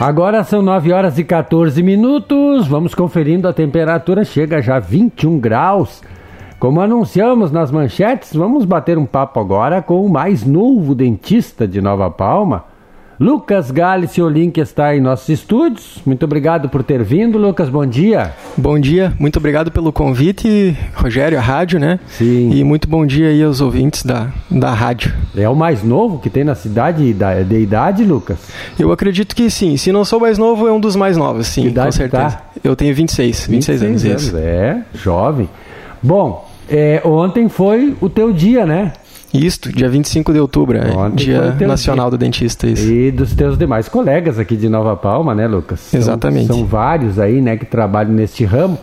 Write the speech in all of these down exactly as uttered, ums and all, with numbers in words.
Agora são nove horas e quatorze minutos, vamos conferindo a temperatura, chega já a vinte e um graus. Como anunciamos nas manchetes, vamos bater um papo agora com o mais novo dentista de Nova Palma, Lucas Galiciolin, que está em nossos estúdios. Muito obrigado por ter vindo, Lucas, bom dia. Bom dia, muito obrigado pelo convite, Rogério, a rádio, né? Sim. E muito bom dia aí aos ouvintes da, da rádio. É o mais novo que tem na cidade da, de idade, Lucas? Eu acredito que sim, se não sou mais novo, é um dos mais novos, sim, com certeza. Tá? Eu tenho vinte e seis, vinte e seis anos. anos. É, jovem. Bom, é, ontem foi o teu dia, né? Isto, dia vinte e cinco de outubro, é Dia Nacional do Dentista. Isso. E dos teus demais colegas aqui de Nova Palma, né, Lucas? Exatamente. São, são vários aí, né, que trabalham neste ramo.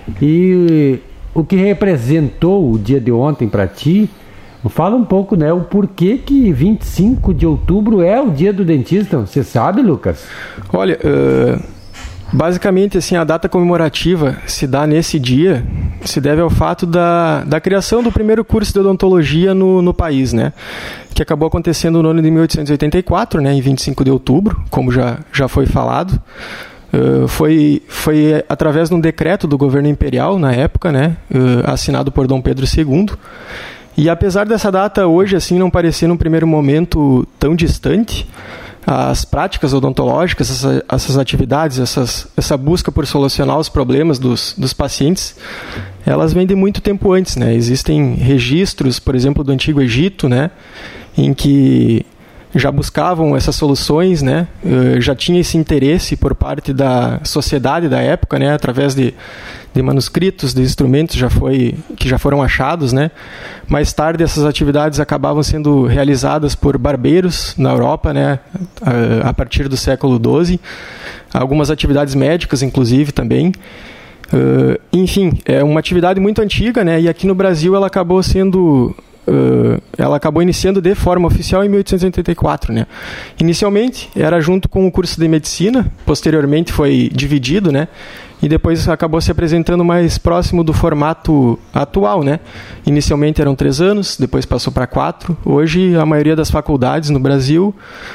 E o que representou o dia de ontem para ti, fala um pouco, né, o porquê que vinte e cinco de outubro é o dia do dentista. Você sabe, Lucas? Olha, uh... basicamente, assim, a data comemorativa se dá nesse dia, se deve ao fato da, da criação do primeiro curso de odontologia no, no país, né? Que acabou acontecendo no ano de mil oitocentos e oitenta e quatro, né? Em vinte e cinco de outubro, como já, já foi falado. Uh, foi, foi através de um decreto do governo imperial, na época, né? Uh, assinado por Dom Pedro segundo. E apesar dessa data hoje, assim, não parecer num primeiro momento tão distante, as práticas odontológicas, essas, essas atividades, essas, essa busca por solucionar os problemas dos, dos pacientes, elas vêm de muito tempo antes, né? Existem registros, por exemplo, do Antigo Egito, né? Em que já buscavam essas soluções, né? Uh, já tinha esse interesse por parte da sociedade da época, né? Através de, de manuscritos, de instrumentos já foi, que já foram achados, né? Mais tarde essas atividades acabavam sendo realizadas por barbeiros na Europa, né? Uh, a partir do século doze. Algumas atividades médicas, inclusive, também. Uh, enfim, é uma atividade muito antiga, né? E aqui no Brasil ela acabou sendo... Uh, ela acabou iniciando de forma oficial em mil oitocentos e oitenta e quatro, né? Inicialmente era junto com o curso de medicina, posteriormente foi dividido, né? E depois acabou se apresentando mais próximo do formato atual, né? Inicialmente eram três anos, depois passou para quatro. Hoje a maioria das faculdades no Brasil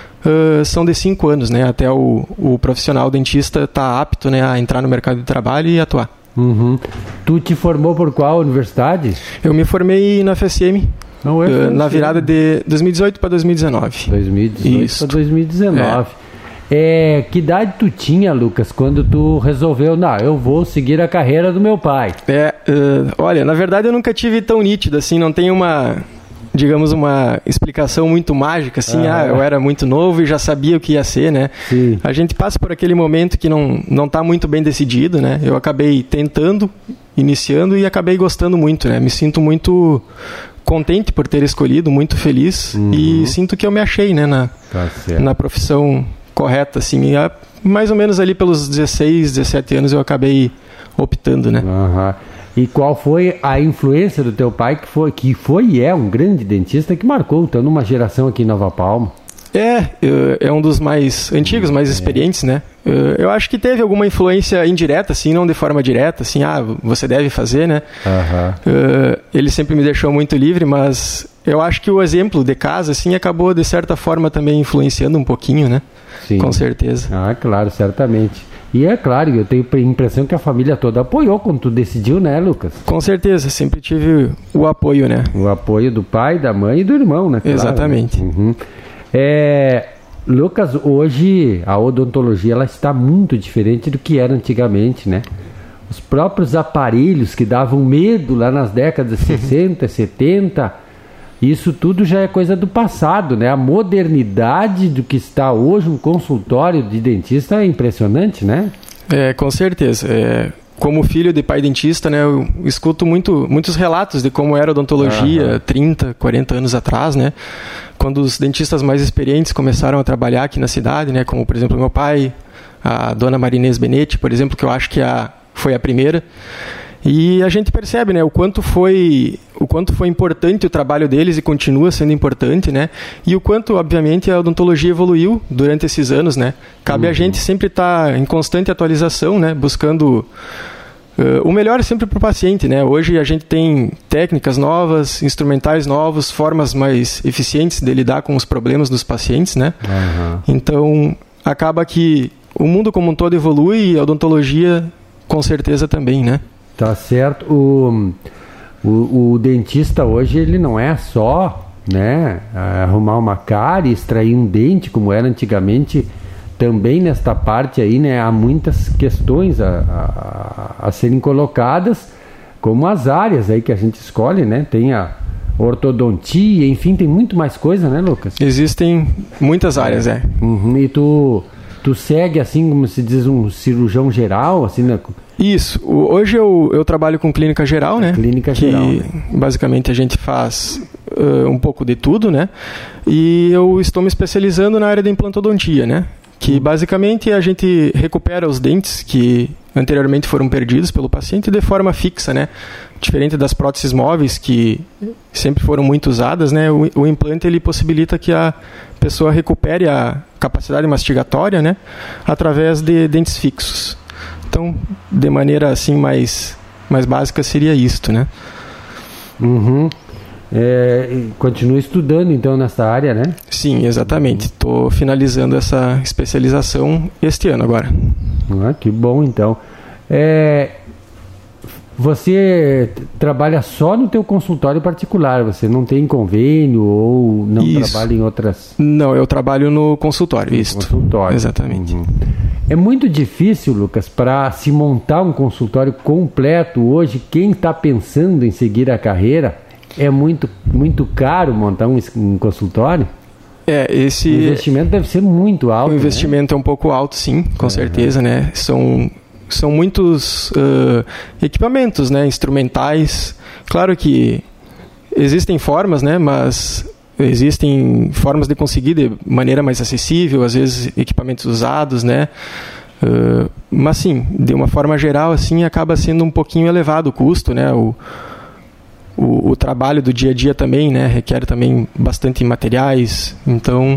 uh, são de cinco anos, né? Até o, o profissional dentista está apto, né, a entrar no mercado de trabalho e atuar. Uhum. Tu te formou por qual universidade? Eu me formei na F S M, Não, uh, na virada de dois mil e dezoito para dois mil e dezenove. dois mil e dezoito para dois mil e dezenove. É. É, que idade tu tinha, Lucas, quando tu resolveu, não, eu vou seguir a carreira do meu pai? É, uh, olha, na verdade eu nunca tive tão nítido, assim, não tem uma... digamos, uma explicação muito mágica, assim, ah, ah eu era muito novo e já sabia o que ia ser, né? Sim. A gente passa por aquele momento que não não está muito bem decidido, né? Eu acabei tentando, iniciando e acabei gostando muito, né? Me sinto muito contente por ter escolhido, muito feliz, uhum. E sinto que eu me achei, né, na, tá na profissão correta, assim, e a, mais ou menos ali pelos dezesseis, dezessete anos eu acabei optando, né? Aham. Uhum. E qual foi a influência do teu pai, que foi, que foi e é um grande dentista que marcou toda uma geração aqui em Nova Palma? É, é um dos mais antigos, mais experientes, né? Eu acho que teve alguma influência indireta, assim, não de forma direta, assim, ah, você deve fazer, né? Uhum. Ele sempre me deixou muito livre, mas eu acho que o exemplo de casa, assim, acabou, de certa forma, também influenciando um pouquinho, né? Sim. Com certeza. Ah, claro, certamente. E é claro, eu tenho a impressão que a família toda apoiou quando tu decidiu, né, Lucas? Com certeza, sempre tive o apoio, né? O apoio do pai, da mãe e do irmão, né? Claro, exatamente. Né? Uhum. É, Lucas, hoje a odontologia ela está muito diferente do que era antigamente, né? Os próprios aparelhos que davam medo lá nas décadas de sessenta, setenta, isso tudo já é coisa do passado, né? A modernidade do que está hoje um consultório de dentista é impressionante, né? É, com certeza. É, como filho de pai dentista, né, eu escuto muito, muitos relatos de como era a odontologia uhum. trinta, quarenta anos atrás, né? Quando os dentistas mais experientes começaram a trabalhar aqui na cidade, né? Como, por exemplo, meu pai, a dona Marinês Benetti, por exemplo, que eu acho que a, foi a primeira. E a gente percebe, né, o quanto foi o quanto foi importante o trabalho deles e continua sendo importante, né? E o quanto, obviamente, a odontologia evoluiu durante esses anos, né? Cabe uhum. a gente sempre estar em constante atualização, né? Buscando uh, o melhor sempre para o paciente, né? Hoje a gente tem técnicas novas, instrumentais novos, formas mais eficientes de lidar com os problemas dos pacientes, né? Uhum. Então, acaba que o mundo como um todo evolui e a odontologia com certeza também, né? Tá certo. O, o, o dentista hoje, ele não é só, né, arrumar uma cárie, extrair um dente, como era antigamente. Também nesta parte aí, né, há muitas questões a, a, a serem colocadas, como as áreas aí que a gente escolhe, né? Tem a ortodontia, enfim, tem muito mais coisa, né, Lucas? Existem muitas áreas, é. Uhum, e tu, tu segue, assim, como se diz, um cirurgião geral, assim, né? Isso. Hoje eu, eu trabalho com clínica geral, né? Clínica que geral. Né? Basicamente a gente faz uh, um pouco de tudo, né? E eu estou me especializando na área da implantodontia, né? Que basicamente a gente recupera os dentes que anteriormente foram perdidos pelo paciente de forma fixa, né? Diferente das próteses móveis que sempre foram muito usadas, né? O, o implante ele possibilita que a pessoa recupere a capacidade mastigatória, né? Através de dentes fixos. Então, de maneira assim mais, mais básica seria isto, né? Uhum. É, continua estudando então nessa área, né? Sim, exatamente. Estou finalizando essa especialização este ano agora. Ah, que bom então. É, você trabalha só no teu consultório particular, você não tem convênio ou não Isso. trabalha em outras... Não, eu trabalho no consultório, isso. Consultório. Exatamente. Uhum. É muito difícil, Lucas, para se montar um consultório completo hoje, quem está pensando em seguir a carreira, é muito, muito caro montar um, um consultório? É, esse... O investimento deve ser muito alto, O investimento, né? É um pouco alto, sim, com uhum. certeza, né? São, são muitos uh, equipamentos, né? Instrumentais. Claro que existem formas, né? Mas existem formas de conseguir de maneira mais acessível, às vezes equipamentos usados, né? Uh, mas sim, de uma forma geral, assim, acaba sendo um pouquinho elevado o custo, né? O, O, o trabalho do dia a dia também, né, requer também bastante materiais, então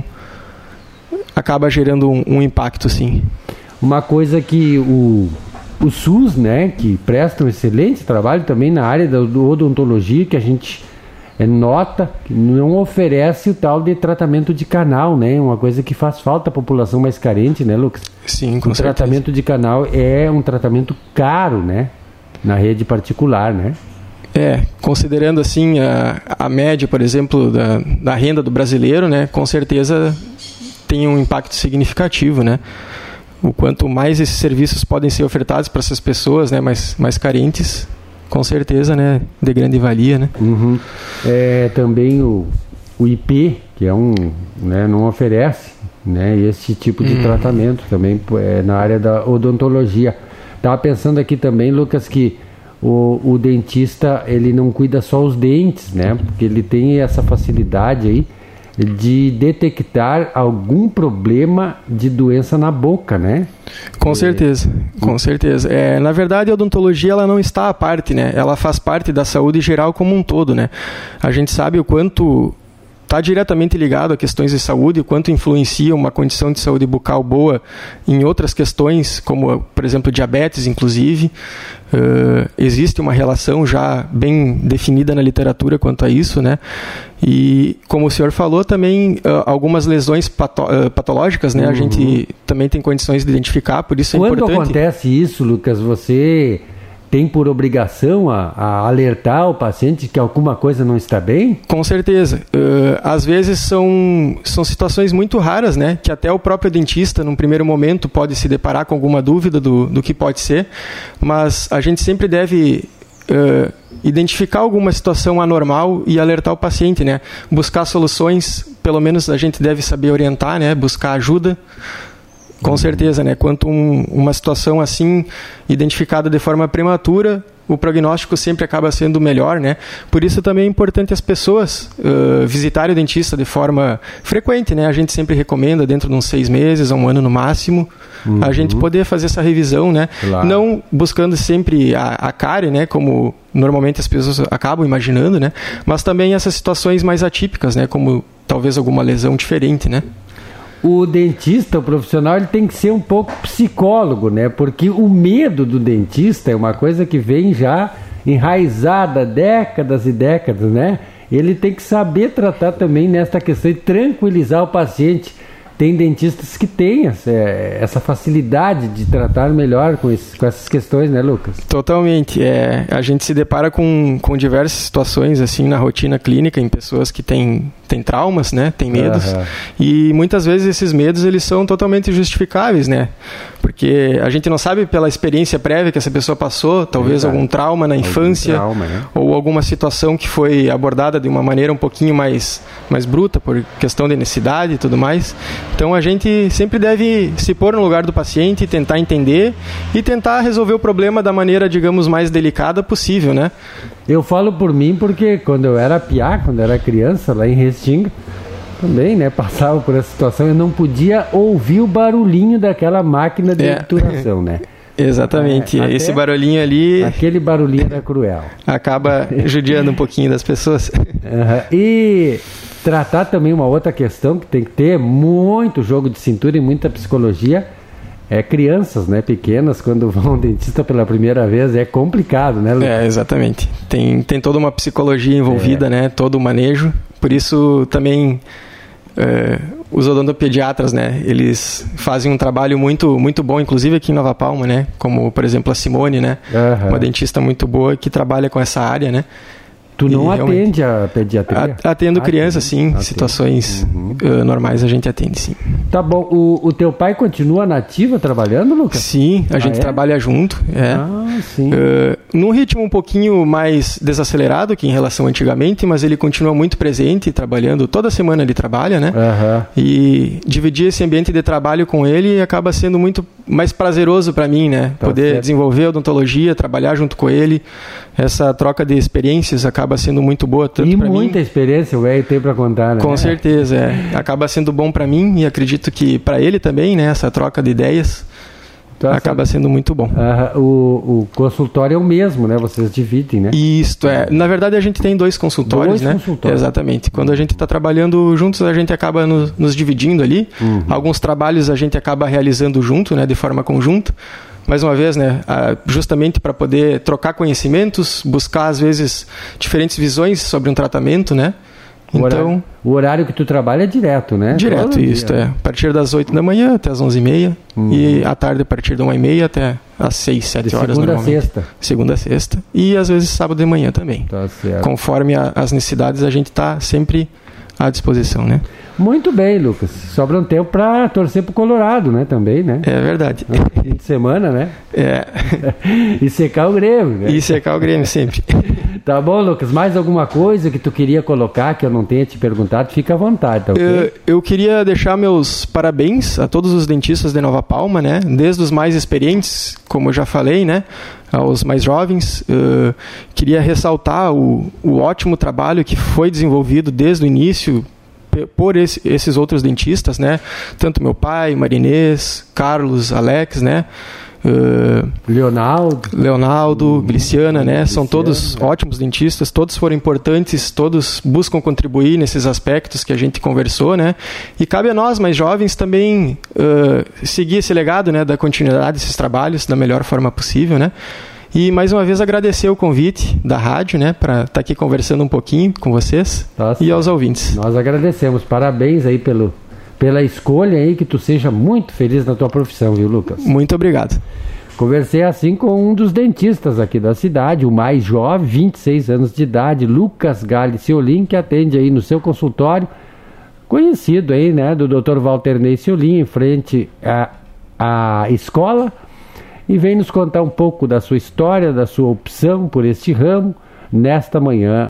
acaba gerando um, um impacto, sim. Uma coisa que o, o SUS, né, que presta um excelente trabalho também na área da odontologia, que a gente é, nota que não oferece o tal de tratamento de canal, né, uma coisa que faz falta à população mais carente, né, Lucas? Sim, com o certeza. O tratamento de canal é um tratamento caro, né, na rede particular, né? É, considerando assim a, a média, por exemplo, da, da renda do brasileiro, né, com certeza tem um impacto significativo, né? O quanto mais esses serviços podem ser ofertados para essas pessoas, né, mais, mais carentes, com certeza, né, de grande valia, né? Uhum. É, também o, o I P, que é um, né, não oferece, né, esse tipo de hum. tratamento também é, na área da odontologia. Estava pensando aqui também, Lucas, que O, o dentista, ele não cuida só os dentes, né? Porque ele tem essa facilidade aí de detectar algum problema de doença na boca, né? Com certeza, com certeza. É, na verdade, a odontologia ela não está à parte, né? Ela faz parte da saúde geral como um todo, né? A gente sabe o quanto está diretamente ligado a questões de saúde, o quanto influencia uma condição de saúde bucal boa em outras questões, como, por exemplo, diabetes, inclusive. Uh, existe uma relação já bem definida na literatura quanto a isso, né? E, como o senhor falou, também uh, algumas lesões pato uh, patológicas, né? Uhum. A gente também tem condições de identificar, por isso é Quando importante... Quando acontece isso, Lucas, você tem por obrigação a, a alertar o paciente que alguma coisa não está bem? Com certeza. Uh, às vezes são, são situações muito raras, né? Que até o próprio dentista, num primeiro momento, pode se deparar com alguma dúvida do, do que pode ser, mas a gente sempre deve uh, identificar alguma situação anormal e alertar o paciente, né? Buscar soluções, pelo menos a gente deve saber orientar, né? Buscar ajuda. Com certeza, né? Quanto um, uma situação assim, identificada de forma prematura, o prognóstico sempre acaba sendo melhor, né? Por isso também é importante as pessoas uh, visitarem o dentista de forma frequente, né? A gente sempre recomenda dentro de uns seis meses, a um ano no máximo, uhum. a gente poder fazer essa revisão, né? Claro. Não buscando sempre a, a cárie, né? Como normalmente as pessoas acabam imaginando, né? Mas também essas situações mais atípicas, né? Como talvez alguma lesão diferente, né? O dentista, o profissional, ele tem que ser um pouco psicólogo, né? Porque o medo do dentista é uma coisa que vem já enraizada décadas e décadas, né? Ele tem que saber tratar também nesta questão e tranquilizar o paciente. tem dentistas que têm essa, essa facilidade de tratar melhor com, esse, com essas questões, né, Lucas? Totalmente. É, a gente se depara com, com diversas situações assim na rotina clínica, em pessoas que têm, têm traumas, né, têm medos, uhum. E muitas vezes esses medos eles são totalmente justificáveis, né? Porque a gente não sabe pela experiência prévia que essa pessoa passou, talvez Verdade. algum trauma na algum infância, trauma, né? Ou alguma situação que foi abordada de uma maneira um pouquinho mais, mais bruta, por questão de necessidade e tudo mais. Então a gente sempre deve se pôr no lugar do paciente, tentar entender e tentar resolver o problema da maneira, digamos, mais delicada possível, né? Eu falo por mim porque quando eu era piá, quando eu era criança, lá em Restinga, também, né, passava por essa situação, eu não podia ouvir o barulhinho daquela máquina de é. obturação, né? Exatamente, é, esse barulhinho ali... Aquele barulhinho era cruel. Acaba judiando um pouquinho das pessoas. Uhum. E tratar também uma outra questão que tem que ter muito jogo de cintura e muita psicologia, é crianças, né, pequenas, quando vão ao dentista pela primeira vez, é complicado, né, Lucas? É, exatamente. Tem, tem toda uma psicologia envolvida, é. né, todo o manejo, por isso também... É, os odontopediatras, né, eles fazem um trabalho muito, muito bom, inclusive aqui em Nova Palma, né, como, por exemplo, a Simone, né, uhum. uma dentista muito boa que trabalha com essa área, né. Tu não e, atende a pediatria? Atendo crianças, sim. Atende. Situações uhum. uh, normais a gente atende, sim. Tá bom. O, o teu pai continua na ativa trabalhando, Lucas? Sim, a ah, gente é? trabalha junto. É. Ah, sim. Uh, num ritmo um pouquinho mais desacelerado que em relação a antigamente, mas ele continua muito presente, trabalhando. Toda semana ele trabalha, né? Uhum. E dividir esse ambiente de trabalho com ele acaba sendo muito mais prazeroso para mim, né? Tá Poder certo. desenvolver a odontologia, trabalhar junto com ele. Essa troca de experiências acaba sendo muito boa tanto para mim. E muita experiência o velho tem para contar, né? Com certeza, é. Acaba sendo bom para mim e acredito que para ele também, né? Essa troca de ideias então, acaba sendo muito bom. Uh, o, o consultório é o mesmo, né? Vocês dividem, né? Isto é. Na verdade, a gente tem dois consultórios, dois né? Consultórios. Exatamente. Quando a gente está trabalhando juntos, a gente acaba nos, nos dividindo ali. Uhum. Alguns trabalhos a gente acaba realizando junto, né? De forma conjunta. Mais uma vez, né, justamente para poder trocar conhecimentos, buscar às vezes diferentes visões sobre um tratamento, né? O então, horário, o horário que tu trabalha é direto, né? Direto, Todo isso, dia. é. A partir das oito da manhã até as onze e meia uhum. e à tarde a partir da uma e meia até às seis, sete horas segunda normalmente. Segunda a sexta. Segunda a sexta. E às vezes sábado de manhã também. Tá certo. Conforme a, as necessidades, a gente está sempre à disposição, né? Muito bem, Lucas. Sobra um tempo para torcer pro Colorado, né? Também, né? É verdade. Fim de semana, né? É. E secar o Grêmio, né? E secar o Grêmio sempre. Tá bom, Lucas. Mais alguma coisa que tu queria colocar que eu não tenha te perguntado? Fica à vontade, tá ok? Eu, eu queria deixar meus parabéns a todos os dentistas de Nova Palma, né? Desde os mais experientes, como eu já falei, né? Aos mais jovens. Uh, queria ressaltar o, o ótimo trabalho que foi desenvolvido desde o início por esse, esses outros dentistas, né? Tanto meu pai, Marinês, Carlos, Alex, né? Uh, Leonardo, Leonardo, Gliciana, né? Gliciana, São todos né? ótimos dentistas, todos foram importantes, todos buscam contribuir nesses aspectos que a gente conversou, né? E cabe a nós, mais jovens, também uh, seguir esse legado, né? Da continuidade desses trabalhos da melhor forma possível, né? E mais uma vez agradecer o convite da rádio, né, para estar tá aqui conversando um pouquinho com vocês. Nossa, e aos ouvintes. Nós agradecemos, parabéns aí pelo, pela escolha aí, que tu seja muito feliz na tua profissão, viu, Lucas? Muito obrigado. Conversei assim com um dos dentistas aqui da cidade, o mais jovem, vinte e seis anos de idade, Lucas Galli Ciolin, que atende aí no seu consultório, conhecido aí, né, do doutor Walter Ney Ciolin, em frente à, à escola, e vem nos contar um pouco da sua história, da sua opção por este ramo, nesta manhã